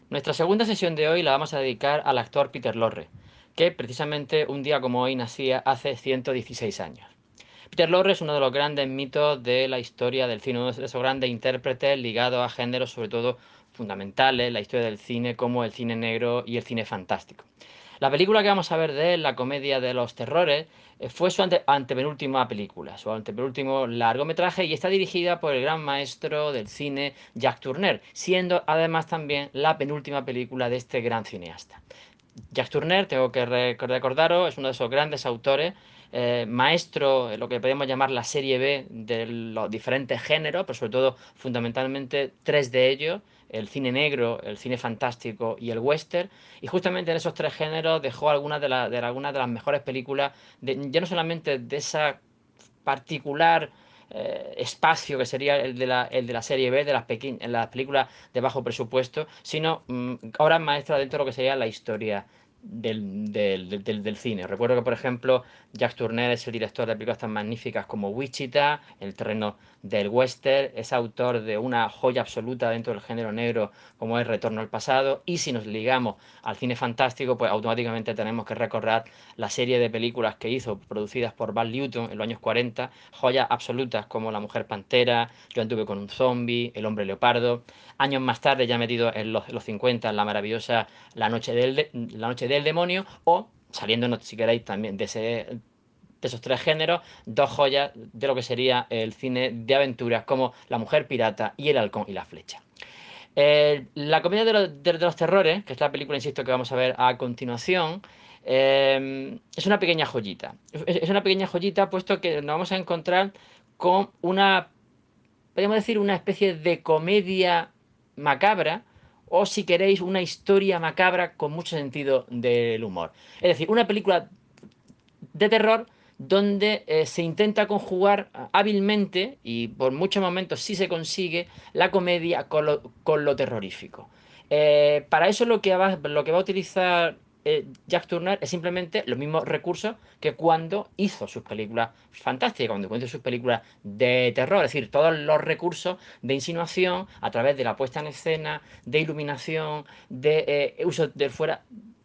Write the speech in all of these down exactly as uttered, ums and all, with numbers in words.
Nuestra segunda sesión de hoy la vamos a dedicar al actor Peter Lorre, que precisamente un día como hoy nacía hace ciento dieciséis años. Peter Lorre es uno de los grandes mitos de la historia del cine, uno de esos grandes intérpretes ligados a géneros sobre todo fundamentales, la historia del cine, como el cine negro y el cine fantástico. La película que vamos a ver de él, la comedia de los terrores, eh, fue su ante- antepenúltima película, su antepenúltimo largometraje y está dirigida por el gran maestro del cine Jacques Tourneur, siendo además también la penúltima película de este gran cineasta. Jacques Tourneur, tengo que re- recordaros, es uno de esos grandes autores, eh, maestro, en lo que podemos llamar la serie B de los diferentes géneros, pero sobre todo fundamentalmente tres de ellos, el cine negro, el cine fantástico y el western. Y justamente en esos tres géneros dejó algunas de, la- de algunas de las mejores películas, de- ya no solamente de esa particular eh, espacio que sería el de la, el de la serie B, de las, peque- las películas de bajo presupuesto, sino mm, obras maestras dentro de lo que sería la historia del, del, del, del cine. Recuerdo que, por ejemplo, Jacques Tourneur es el director de películas tan magníficas como Wichita, El terreno del western, es autor de una joya absoluta dentro del género negro como es Retorno al pasado, y si nos ligamos al cine fantástico, pues automáticamente tenemos que recorrer la serie de películas que hizo, producidas por Val Newton en los años cuarenta, joyas absolutas como La Mujer Pantera, Yo anduve con un zombie, El Hombre Leopardo. Años más tarde, ya metido en los, los cincuenta, la maravillosa La Noche del, de- La Noche del Demonio, o saliéndonos, si queréis, también de, ese, de esos tres géneros, dos joyas de lo que sería el cine de aventuras como La Mujer Pirata y El Halcón y la Flecha. Eh, la comedia de, lo- de- de los terrores, que es la película, insisto, que vamos a ver a continuación, eh, es una pequeña joyita. Es, es una pequeña joyita, puesto que nos vamos a encontrar con una, podríamos decir, una especie de comedia macabra, o si queréis, una historia macabra con mucho sentido del humor. Es decir, una película de terror donde eh, se intenta conjugar hábilmente, y por muchos momentos sí se consigue, la comedia con lo, con lo terrorífico. Eh, para eso lo que va, lo que va a utilizar eh, Jack Turner es simplemente los mismos recursos que cuando hizo sus películas fantásticas, cuando hizo sus películas de terror, es decir, todos los recursos de insinuación a través de la puesta en escena, de iluminación, de eh, uso del fuera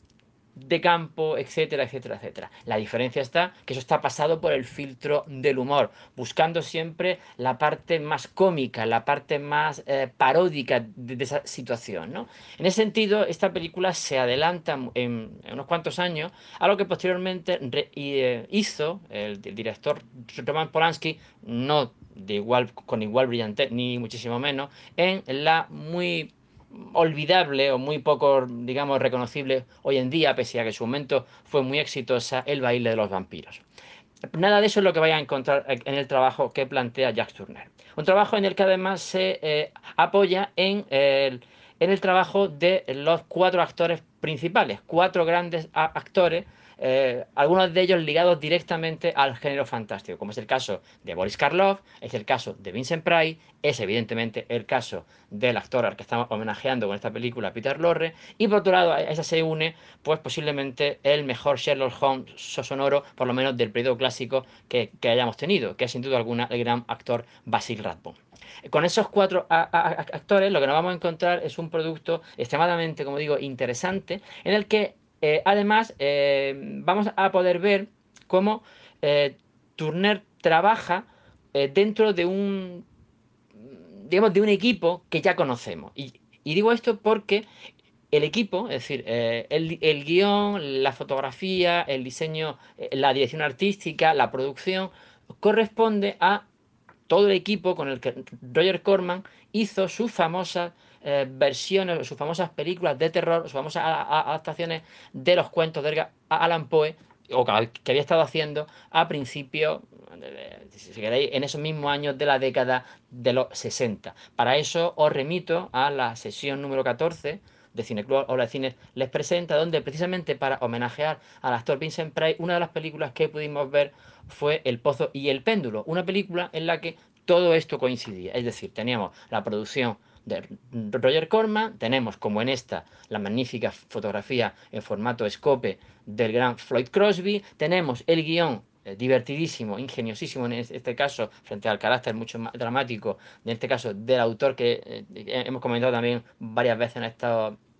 de campo, etcétera, etcétera, etcétera. La diferencia está que eso está pasado por el filtro del humor, buscando siempre la parte más cómica, la parte más eh, paródica de, de esa situación, ¿no? En ese sentido, esta película se adelanta en, en unos cuantos años a lo que posteriormente re- y, eh, hizo el, el director Roman Polanski, no de igual, con igual brillantez, ni muchísimo menos, en la muy olvidable o muy poco, digamos, reconocible hoy en día, pese a que en su momento fue muy exitosa, El baile de los vampiros. Nada de eso es lo que vais a encontrar en el trabajo que plantea Jacques Tourneur. Un trabajo en el que además se eh, apoya en el, en el trabajo de los cuatro actores principales, cuatro grandes a- actores, eh, algunos de ellos ligados directamente al género fantástico, como es el caso de Boris Karloff, es el caso de Vincent Price, es evidentemente el caso del actor al que estamos homenajeando con esta película, Peter Lorre, y por otro lado a esa se une pues posiblemente el mejor Sherlock Holmes sonoro, por lo menos del periodo clásico que, que hayamos tenido, que es sin duda alguna el gran actor Basil Rathbone. Con esos cuatro a- a- a- actores lo que nos vamos a encontrar es un producto extremadamente, como digo, interesante, en el que eh, además eh, vamos a poder ver cómo eh, Turner trabaja eh, dentro de un, digamos, de un equipo que ya conocemos. Y, y digo esto porque el equipo, es decir, eh, el, el guión, la fotografía, el diseño, eh, la dirección artística, la producción, corresponde a todo el equipo con el que Roger Corman hizo sus famosas eh, versiones, sus famosas películas de terror, sus famosas a- a- adaptaciones de los cuentos de Edgar Allan Poe, o que, que había estado haciendo a principios, eh, si queréis, en esos mismos años de la década de los sesenta. Para eso os remito a la sesión número catorce de Cineclub Hora de Cine les presenta, donde precisamente para homenajear al actor Vincent Price, una de las películas que pudimos ver fue El Pozo y el Péndulo, una película en la que todo esto coincidía. Es decir, teníamos la producción de Roger Corman, tenemos como en esta la magnífica fotografía en formato scope del gran Floyd Crosby, tenemos el guión eh, divertidísimo, ingeniosísimo en este caso, frente al carácter mucho más dramático, en este caso del autor que eh, hemos comentado también varias veces en estos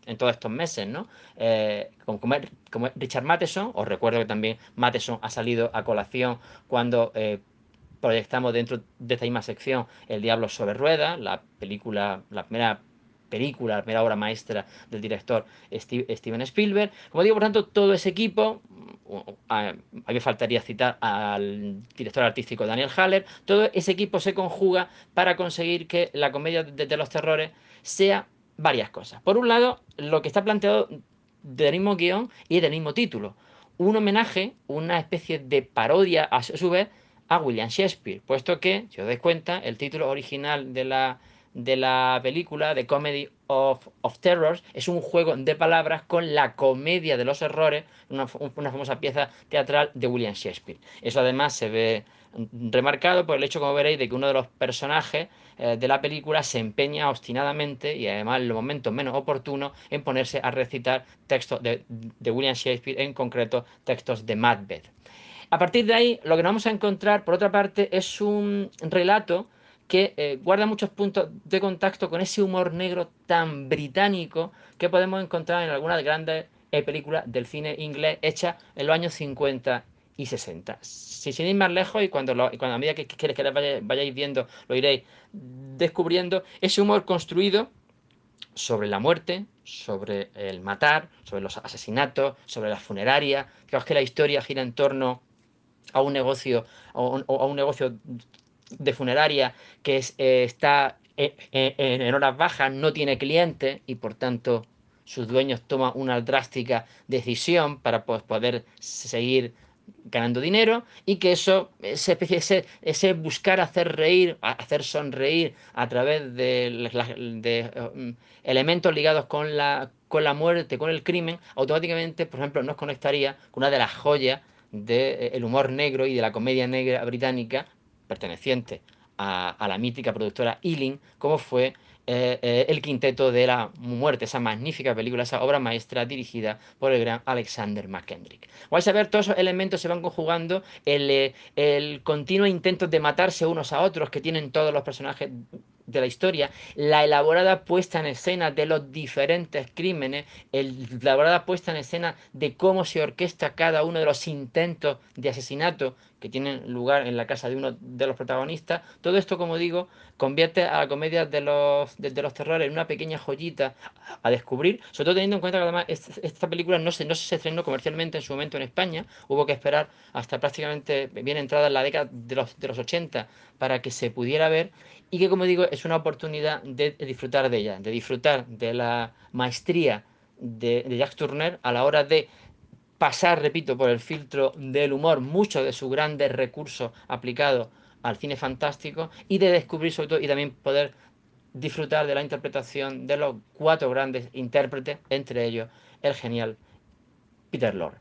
en todos estos meses, ¿no? Eh, como, como, es, como es Richard Matheson, os recuerdo que también Matheson ha salido a colación cuando eh, proyectamos dentro de esta misma sección El Diablo sobre Ruedas, la película, la primera película, la primera obra maestra del director Steve, Steven Spielberg. Como digo, por tanto, todo ese equipo, a, a mí me faltaría citar al director artístico Daniel Haller, todo ese equipo se conjuga para conseguir que la comedia de, de los terrores sea varias cosas. Por un lado, lo que está planteado del mismo guión y del mismo título. Un homenaje, una especie de parodia a su vez a William Shakespeare, puesto que, si os dais cuenta, el título original de la, de la película, The Comedy of, of Terrors, es un juego de palabras con la comedia de los errores, una, una famosa pieza teatral de William Shakespeare. Eso además se ve remarcado por el hecho, como veréis, de que uno de los personajes eh, de la película se empeña obstinadamente y además en los momentos menos oportunos en ponerse a recitar textos de, de William Shakespeare, en concreto textos de Macbeth. A partir de ahí, lo que nos vamos a encontrar, por otra parte, es un relato que eh, guarda muchos puntos de contacto con ese humor negro tan británico que podemos encontrar en algunas grandes eh, películas del cine inglés hechas en los años cincuenta y sesenta. Si sin ir más lejos, y cuando, lo, y cuando a medida que, que, que vayáis, vayáis viendo, lo iréis descubriendo, ese humor construido sobre la muerte, sobre el matar, sobre los asesinatos, sobre las funerarias. Fijaos que la historia gira en torno a un negocio, o a un negocio de funeraria que es, eh, está en, en, en horas bajas, no tiene clientes y por tanto sus dueños toman una drástica decisión para pues, poder seguir ganando dinero, y que eso, ese, ese, ese buscar hacer reír, hacer sonreír a través de, de, de um, elementos ligados con la, con la muerte, con el crimen, automáticamente, por ejemplo, nos conectaría con una de las joyas del humor negro y de la comedia negra británica, perteneciente a, a la mítica productora Ealing, como fue eh, eh, El Quinteto de la Muerte, esa magnífica película, esa obra maestra dirigida por el gran Alexander McKendrick. Vais a ver, todos esos elementos se van conjugando, el, eh, el continuo intento de matarse unos a otros que tienen todos los personajes de la historia, la elaborada puesta en escena de los diferentes crímenes, el, la elaborada puesta en escena de cómo se orquesta cada uno de los intentos de asesinato que tienen lugar en la casa de uno de los protagonistas. Todo esto, como digo, convierte a la comedia de los, de, de los terrores en una pequeña joyita a descubrir, sobre todo teniendo en cuenta que además esta, esta película no se, no se estrenó comercialmente en su momento en España, hubo que esperar hasta prácticamente bien entrada en la década de los, de los ochenta para que se pudiera ver, y que, como digo, es una oportunidad de disfrutar de ella, de disfrutar de la maestría de, de Jacques Tourneur a la hora de pasar, repito, por el filtro del humor muchos de sus grandes recursos aplicados al cine fantástico, y de descubrir sobre todo y también poder disfrutar de la interpretación de los cuatro grandes intérpretes, entre ellos el genial Peter Lorre.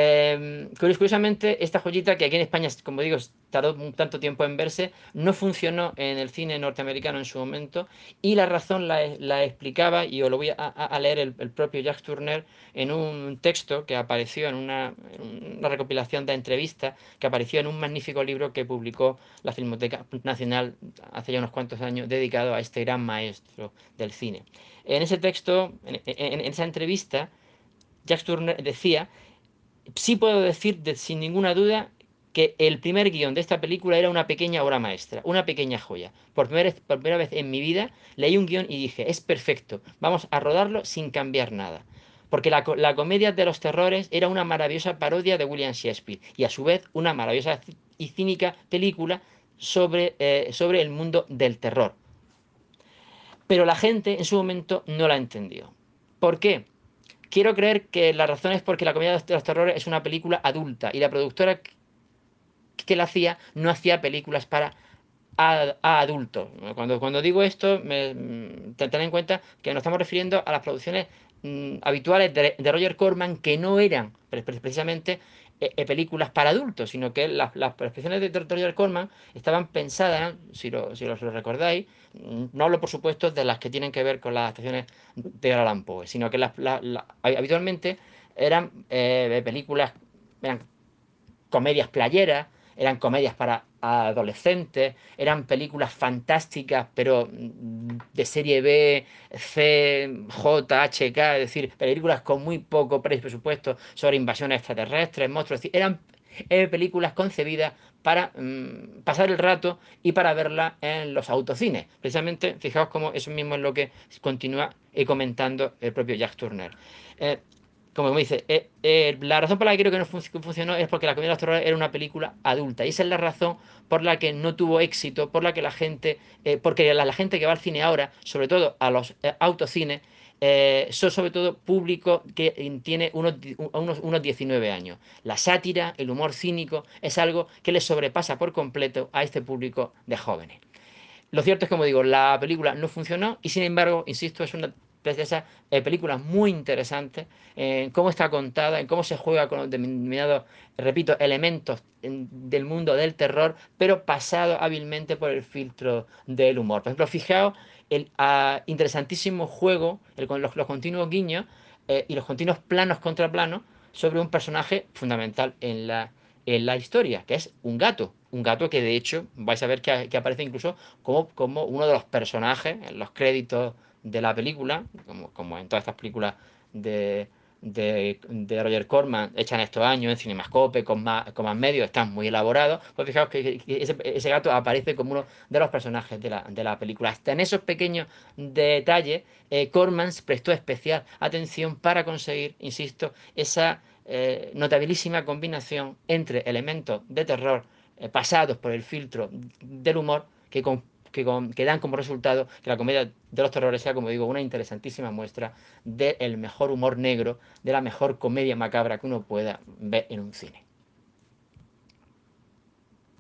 Eh, curiosamente, esta joyita, que aquí en España, como digo, tardó tanto tiempo en verse, no funcionó en el cine norteamericano en su momento, y la razón la, la explicaba, y os lo voy a, a leer el, el, propio Jacques Tourneur en un texto que apareció en una, en una recopilación de entrevistas que apareció en un magnífico libro que publicó la Filmoteca Nacional hace ya unos cuantos años, dedicado a este gran maestro del cine. En ese texto, en, en, en esa entrevista, Jacques Tourneur decía: sí puedo decir de, sin ninguna duda que el primer guión de esta película era una pequeña obra maestra, una pequeña joya. Por primera, por primera vez en mi vida leí un guión y dije, es perfecto, vamos a rodarlo sin cambiar nada. Porque la, la comedia de los terrores era una maravillosa parodia de William Shakespeare, y a su vez una maravillosa y cínica película sobre, eh, sobre el mundo del terror. Pero la gente en su momento no la entendió. ¿Por qué? Quiero creer que la razón es porque La Comedia de los Terrores es una película adulta, y la productora que la hacía no hacía películas para a, a adultos. Cuando, cuando digo esto, me, ten en cuenta que nos estamos refiriendo a las producciones mm, habituales de, de Roger Corman, que no eran pre- pre- precisamente eh, eh, películas para adultos, sino que las, las producciones de, de Roger Corman estaban pensadas, si lo, si lo recordáis, mm, no hablo por supuesto de las que tienen que ver con las adaptaciones de Allan Poe, sino que las, la- la- habitualmente eran eh, películas, eran comedias playeras, eran comedias para adolescentes, eran películas fantásticas, pero mm, de serie B, C, J, H, K, es decir, películas con muy poco presupuesto sobre invasiones extraterrestres, monstruos, es decir, eran eh, películas concebidas para mm, pasar el rato y para verlas en los autocines. Precisamente, fijaos cómo eso mismo es lo que continúa eh, comentando el propio Jack Turner. Eh, como dice, eh, eh, la razón por la que creo que no fun- funcionó es porque La Comedia de los Terrores era una película adulta. Y esa es la razón por la que no tuvo éxito, por la que la gente, eh, porque la, la gente que va al cine ahora, sobre todo a los eh, autocines, eh, son sobre todo público que eh, tiene unos, di- unos, unos diecinueve años. La sátira, el humor cínico, es algo que le sobrepasa por completo a este público de jóvenes. Lo cierto es que, como digo, la película no funcionó y sin embargo, insisto, es una de esas eh, películas muy interesantes en cómo está contada, en cómo se juega con los determinados, repito, elementos en- del mundo del terror, pero pasado hábilmente por el filtro del humor. Por ejemplo, fijaos el ah, interesantísimo juego, el con los, los continuos guiños eh, y los continuos planos contra planos sobre un personaje fundamental en la, en la historia, que es un gato. Un gato que de hecho vais a ver que, que aparece incluso como, como uno de los personajes en los créditos de la película, como, como en todas estas películas de, de, de Roger Corman hechas en estos años, en Cinemascope, con más, con más medios, están muy elaborados. Pues fijaos que, que ese, ese gato aparece como uno de los personajes de la, de la película. Hasta en esos pequeños detalles, eh, Corman prestó especial atención para conseguir, insisto, esa eh, notabilísima combinación entre elementos de terror eh, pasados por el filtro del humor que, con- que, con- que dan como resultado que la comedia de los terrores sea, como digo, una interesantísima muestra del mejor humor negro, de la mejor comedia macabra que uno pueda ver en un cine.